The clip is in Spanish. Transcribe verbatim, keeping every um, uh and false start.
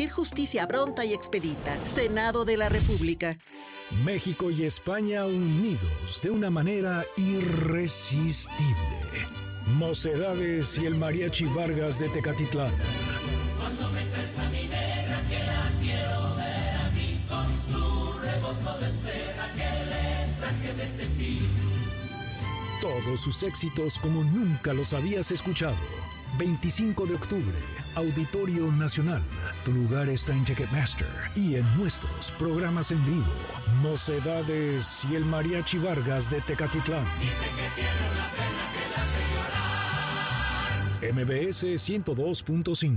de justicia pronta y expedita. Senado de la República. México y España unidos de una manera irresistible. Mocedades y el Mariachi Vargas de Tecatitlán. Cuando venga esa minera que la quiero ver a mí con su rebozo de seda que le traje de Tepic. Todos sus éxitos como nunca los habías escuchado. veinticinco de octubre, Auditorio Nacional. Tu lugar está en Ticketmaster y en nuestros programas en vivo. Mocedades y el Mariachi Vargas de Tecatitlán. Dice que tiene una pena que la hace llorar. M B S ciento dos punto cinco.